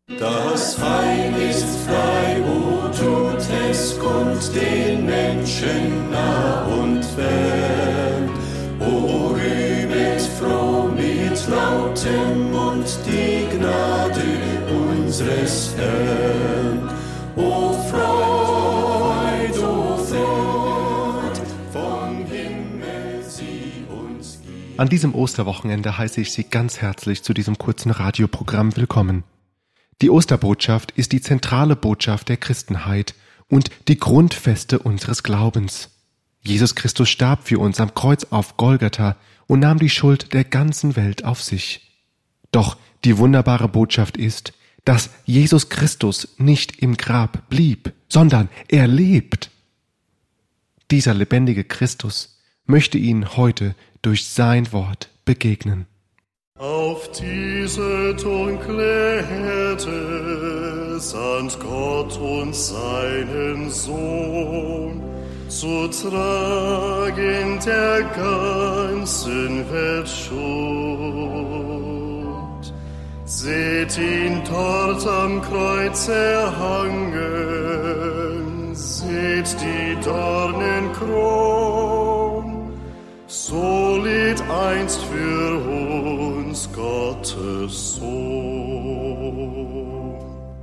Das Heil ist frei, o tut es kund den Menschen nah und fern. O rühmet froh mit lautem Mund die Gnade unseres Herrn. O Freud, vom Himmel sie uns gibt. An diesem Osterwochenende heiße ich Sie ganz herzlich zu diesem kurzen Radioprogramm willkommen. Die Osterbotschaft ist die zentrale Botschaft der Christenheit und die Grundfeste unseres Glaubens. Jesus Christus starb für uns am Kreuz auf Golgatha und nahm die Schuld der ganzen Welt auf sich. Doch die wunderbare Botschaft ist, dass Jesus Christus nicht im Grab blieb, sondern er lebt. Dieser lebendige Christus möchte Ihnen heute durch sein Wort begegnen. Auf diese dunkle Erde sandt Gott uns seinen Sohn, zu tragen der ganzen Welt Schuld. Seht ihn dort am Kreuz erhangen, seht die Dornenkron, so litt einst für uns Gottes Sohn.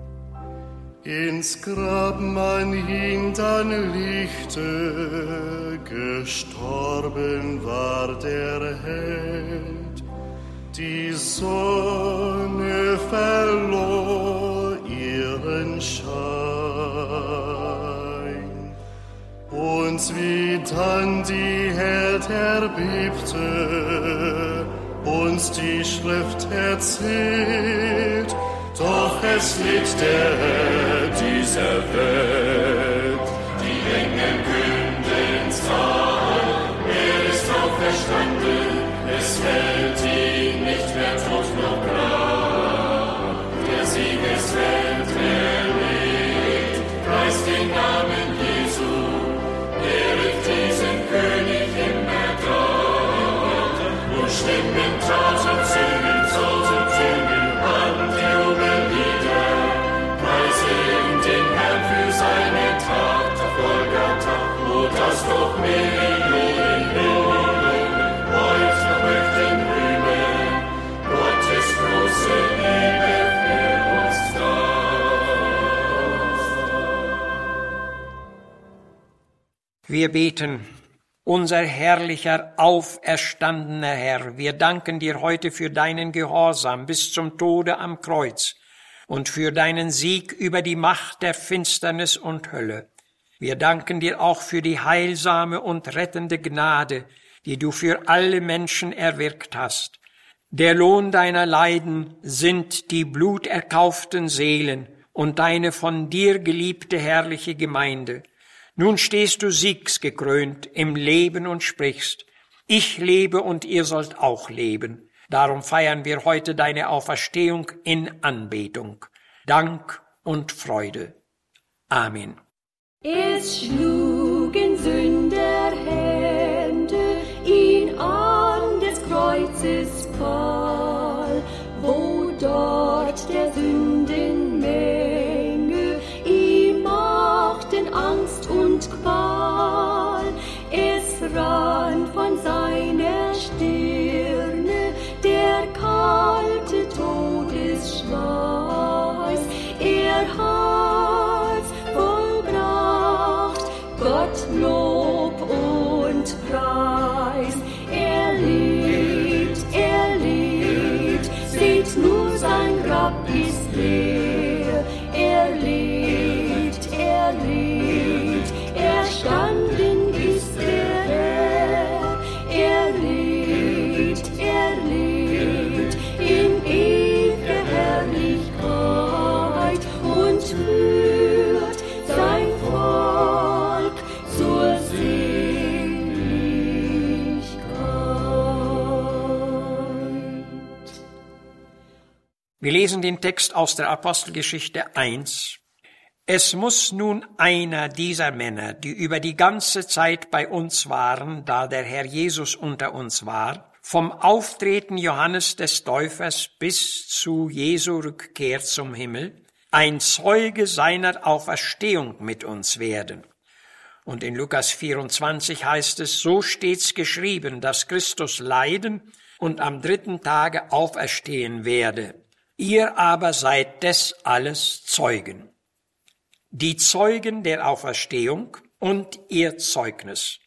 Ins Grab man ihn dann legte, gestorben war der Held. Die Sonne verlor ihren Schein. Und wie dann die Erd erbebte, uns die Schrift erzählt, doch es litt der Herr dieser Welt. Die Engel künden's an, er ist auferstanden, es hält ihn nicht mehr Tod noch Grab. Der Siegeswelt erlebt, preist den Namen Jesu, er rief diesen König immer da. Und Stimmen tausend singen, an die Jubellieder, preisen den Herrn für seine Tat auf Golgatha, wo das doch Millionen heute noch möchten rühmen, Gottes große Liebe für uns da. Wir beten. Unser herrlicher, auferstandener Herr, wir danken dir heute für deinen Gehorsam bis zum Tode am Kreuz und für deinen Sieg über die Macht der Finsternis und Hölle. Wir danken dir auch für die heilsame und rettende Gnade, die du für alle Menschen erwirkt hast. Der Lohn deiner Leiden sind die bluterkauften Seelen und deine von dir geliebte herrliche Gemeinde. Nun stehst du siegsgekrönt im Leben und sprichst, ich lebe und ihr sollt auch leben. Darum feiern wir heute deine Auferstehung in Anbetung. Dank und Freude. Amen. Es schlugen Sünder Hände ihn an des Kreuzes Pfahl, wo dort der Sündenmenge ihm machten Angst und Qual. Es rann von seiner Stirne der kalte Todesschweiß. Er hat's vollbracht, Gott Lob und Preis. Er lebt, seht nur sein Grab ist leer. Er lebt, erstanden ist der Herr. Er lebt in ewiger Herrlichkeit und führt sein Volk zur Seligkeit. Wir lesen den Text aus der Apostelgeschichte 1. Es muss nun einer dieser Männer, die über die ganze Zeit bei uns waren, da der Herr Jesus unter uns war, Vom Auftreten Johannes des Täufers bis zu Jesu Rückkehr zum Himmel ein Zeuge seiner Auferstehung mit uns werden. Und in Lukas 24 heißt es, so steht's geschrieben, dass Christus leiden und am 3. Tage auferstehen werde. Ihr aber seid des alles Zeugen. Die Zeugen der Auferstehung und ihr Zeugnis.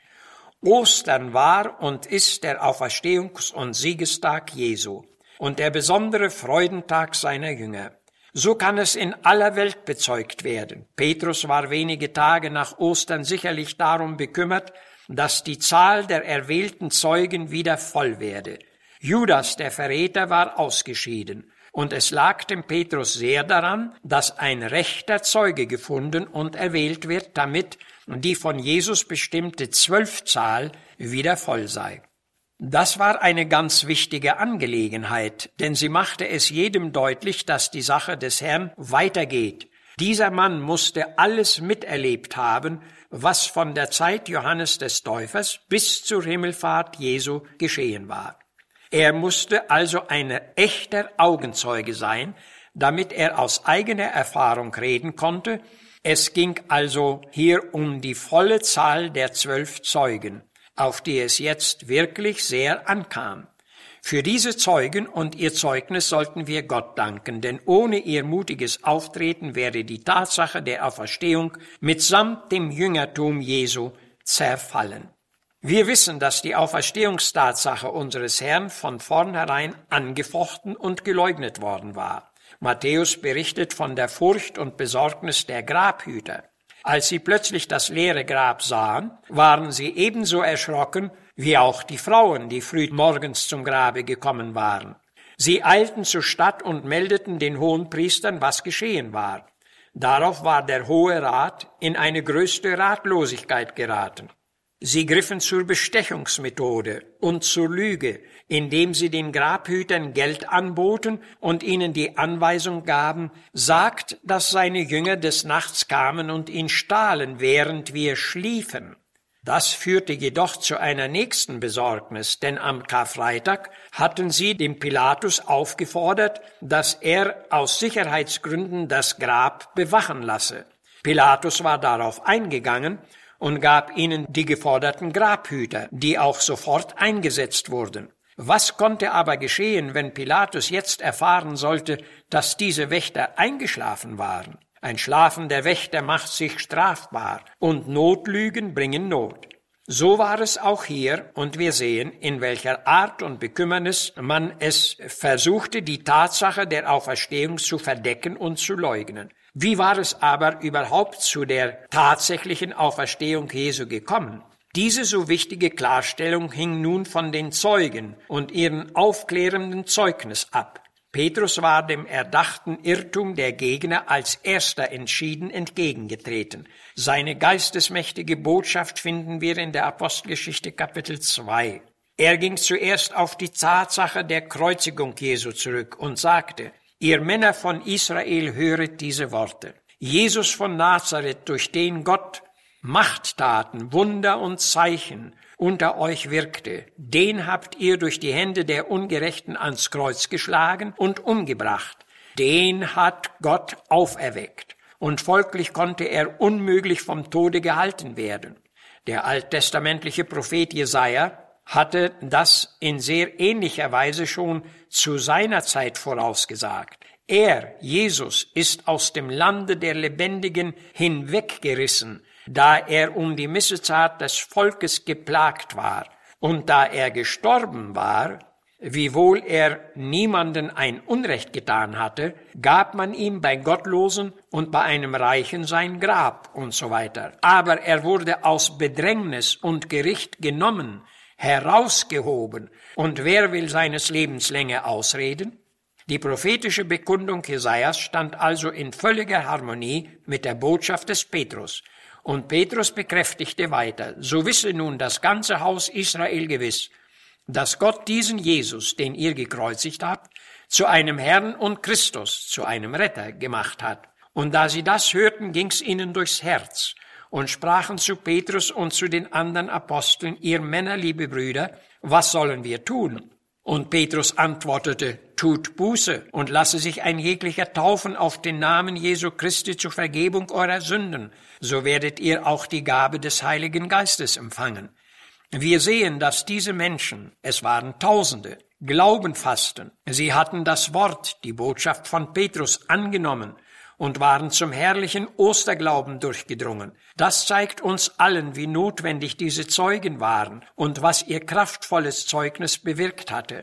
Ostern war und ist der Auferstehungs- und Siegestag Jesu und der besondere Freudentag seiner Jünger. So kann es in aller Welt bezeugt werden. Petrus war wenige Tage nach Ostern sicherlich darum bekümmert, dass die Zahl der erwählten Zeugen wieder voll werde. Judas, der Verräter, war ausgeschieden. Und es lag dem Petrus sehr daran, dass ein rechter Zeuge gefunden und erwählt wird, damit die von Jesus bestimmte 12-Zahl wieder voll sei. Das war eine ganz wichtige Angelegenheit, denn sie machte es jedem deutlich, dass die Sache des Herrn weitergeht. Dieser Mann musste alles miterlebt haben, was von der Zeit Johannes des Täufers bis zur Himmelfahrt Jesu geschehen war. Er musste also ein echter Augenzeuge sein, damit er aus eigener Erfahrung reden konnte. Es ging also hier um die volle Zahl der 12 Zeugen, auf die es jetzt wirklich sehr ankam. Für diese Zeugen und ihr Zeugnis sollten wir Gott danken, denn ohne ihr mutiges Auftreten wäre die Tatsache der Auferstehung mitsamt dem Jüngertum Jesu zerfallen. Wir wissen, dass die Auferstehungstatsache unseres Herrn von vornherein angefochten und geleugnet worden war. Matthäus berichtet von der Furcht und Besorgnis der Grabhüter. Als sie plötzlich das leere Grab sahen, waren sie ebenso erschrocken wie auch die Frauen, die früh morgens zum Grabe gekommen waren. Sie eilten zur Stadt und meldeten den Hohenpriestern, was geschehen war. Darauf war der Hohe Rat in eine größte Ratlosigkeit geraten. Sie griffen zur Bestechungsmethode und zur Lüge, indem sie den Grabhütern Geld anboten und ihnen die Anweisung gaben, sagt, dass seine Jünger des Nachts kamen und ihn stahlen, während wir schliefen. Das führte jedoch zu einer nächsten Besorgnis, denn am Karfreitag hatten sie dem Pilatus aufgefordert, dass er aus Sicherheitsgründen das Grab bewachen lasse. Pilatus war darauf eingegangen und gab ihnen die geforderten Grabhüter, die auch sofort eingesetzt wurden. Was konnte aber geschehen, wenn Pilatus jetzt erfahren sollte, dass diese Wächter eingeschlafen waren? Ein schlafender Wächter macht sich strafbar, und Notlügen bringen Not. So war es auch hier, und wir sehen, in welcher Art und Bekümmernis man es versuchte, die Tatsache der Auferstehung zu verdecken und zu leugnen. Wie war es aber überhaupt zu der tatsächlichen Auferstehung Jesu gekommen? Diese so wichtige Klarstellung hing nun von den Zeugen und ihren aufklärenden Zeugnis ab. Petrus war dem erdachten Irrtum der Gegner als erster entschieden entgegengetreten. Seine geistesmächtige Botschaft finden wir in der Apostelgeschichte Kapitel 2. Er ging zuerst auf die Tatsache der Kreuzigung Jesu zurück und sagte: Ihr Männer von Israel, höret diese Worte. Jesus von Nazareth, durch den Gott Machttaten, Wunder und Zeichen unter euch wirkte, den habt ihr durch die Hände der Ungerechten ans Kreuz geschlagen und umgebracht. Den hat Gott auferweckt, und folglich konnte er unmöglich vom Tode gehalten werden. Der alttestamentliche Prophet Jesaja hatte das in sehr ähnlicher Weise schon zu seiner Zeit vorausgesagt. Er, Jesus, ist aus dem Lande der Lebendigen hinweggerissen, da er um die Missetat des Volkes geplagt war. Und da er gestorben war, wiewohl er niemanden ein Unrecht getan hatte, gab man ihm bei Gottlosen und bei einem Reichen sein Grab und so weiter. Aber er wurde aus Bedrängnis und Gericht genommen, herausgehoben. Und wer will seines Lebens Länge ausreden? Die prophetische Bekundung Jesajas stand also in völliger Harmonie mit der Botschaft des Petrus. Und Petrus bekräftigte weiter: So wisse nun das ganze Haus Israel gewiss, dass Gott diesen Jesus, den ihr gekreuzigt habt, zu einem Herrn und Christus, zu einem Retter gemacht hat. Und da sie das hörten, ging's ihnen durchs Herz. und sprachen zu Petrus und zu den anderen Aposteln: Ihr Männer, liebe Brüder, was sollen wir tun? Und Petrus antwortete: Tut Buße und lasse sich ein jeglicher taufen auf den Namen Jesu Christi zur Vergebung eurer Sünden, so werdet ihr auch die Gabe des Heiligen Geistes empfangen. Wir sehen, dass diese Menschen, es waren Tausende, Glauben fassten. Sie hatten das Wort, die Botschaft von Petrus, angenommen und waren zum herrlichen Osterglauben durchgedrungen. Das zeigt uns allen, wie notwendig diese Zeugen waren und was ihr kraftvolles Zeugnis bewirkt hatte.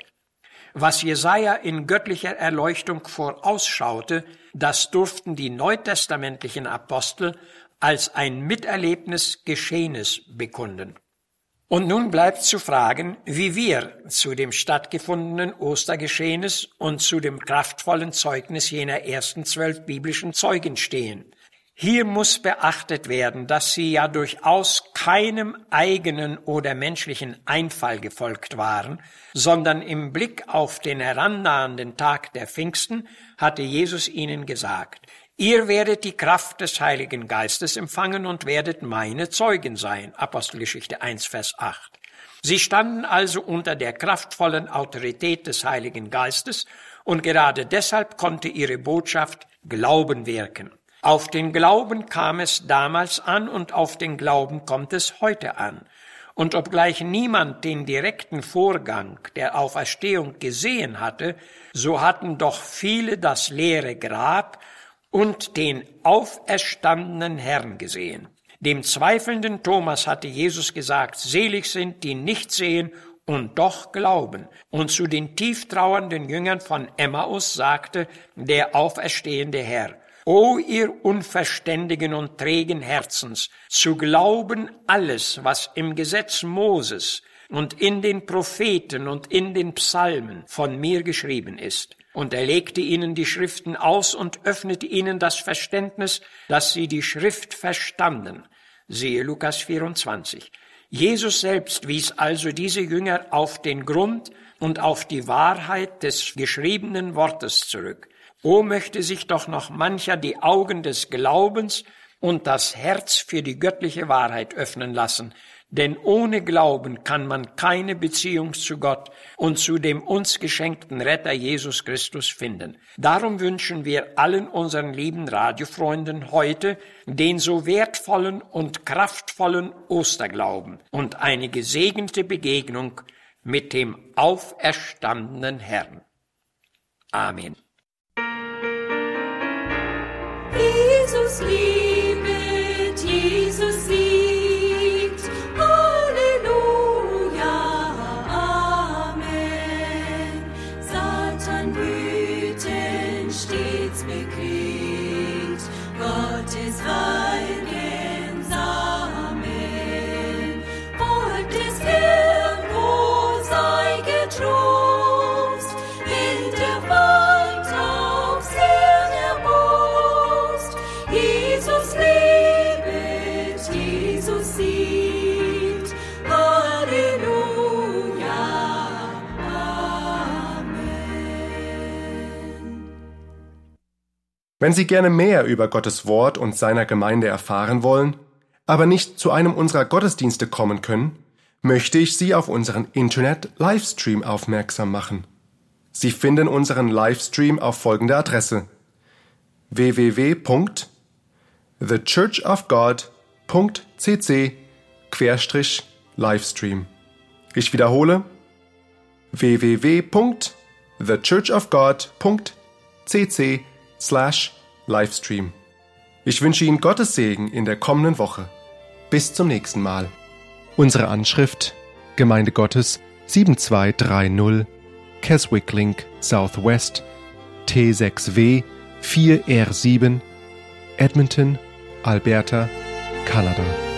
Was Jesaja in göttlicher Erleuchtung vorausschaute, das durften die neutestamentlichen Apostel als ein Miterlebnis Geschehenes bekunden. Und nun bleibt zu fragen, wie wir zu dem stattgefundenen Ostergeschehenes und zu dem kraftvollen Zeugnis jener ersten 12 biblischen Zeugen stehen. Hier muss beachtet werden, dass sie ja durchaus keinem eigenen oder menschlichen Einfall gefolgt waren, sondern im Blick auf den herannahenden Tag der Pfingsten hatte Jesus ihnen gesagt: Ihr werdet die Kraft des Heiligen Geistes empfangen und werdet meine Zeugen sein. Apostelgeschichte 1, Vers 8. Sie standen also unter der kraftvollen Autorität des Heiligen Geistes und gerade deshalb konnte ihre Botschaft Glauben wirken. Auf den Glauben kam es damals an und auf den Glauben kommt es heute an. Und obgleich niemand den direkten Vorgang der Auferstehung gesehen hatte, so hatten doch viele das leere Grab und den auferstandenen Herrn gesehen. Dem zweifelnden Thomas hatte Jesus gesagt: Selig sind, die nicht sehen und doch glauben. Und zu den tief trauernden Jüngern von Emmaus sagte der auferstehende Herr: O ihr unverständigen und trägen Herzens, zu glauben alles, was im Gesetz Moses und in den Propheten und in den Psalmen von mir geschrieben ist. Und er legte ihnen die Schriften aus und öffnete ihnen das Verständnis, dass sie die Schrift verstanden. Siehe Lukas 24. Jesus selbst wies also diese Jünger auf den Grund und auf die Wahrheit des geschriebenen Wortes zurück. O möchte sich doch noch mancher die Augen des Glaubens und das Herz für die göttliche Wahrheit öffnen lassen, denn ohne Glauben kann man keine Beziehung zu Gott und zu dem uns geschenkten Retter Jesus Christus finden. Darum wünschen wir allen unseren lieben Radiofreunden heute den so wertvollen und kraftvollen Osterglauben und eine gesegnete Begegnung mit dem auferstandenen Herrn. Amen. Jesus liebet, Jesus siegt, Halleluja, Amen. Satan wüten stets bekriegt, Gottes heiligen Samen. Wort des Herrn, o sei getrost, wenn der Feind aufs Herrn erbost. Jesus lebet, Jesus siegt, Halleluja, Amen. Wenn Sie gerne mehr über Gottes Wort und seiner Gemeinde erfahren wollen, aber nicht zu einem unserer Gottesdienste kommen können, möchte ich Sie auf unseren Internet-Livestream aufmerksam machen. Sie finden unseren Livestream auf folgende Adresse: www.thechurchofgod.cc/Livestream. Ich wiederhole: www.thechurchofgod.cc/Livestream. Ich wünsche Ihnen Gottes Segen in der kommenden Woche. Bis zum nächsten Mal. Unsere Anschrift: Gemeinde Gottes 7230 Keswick Link Southwest T6W 4R7 Edmonton, Alberta, Kanada.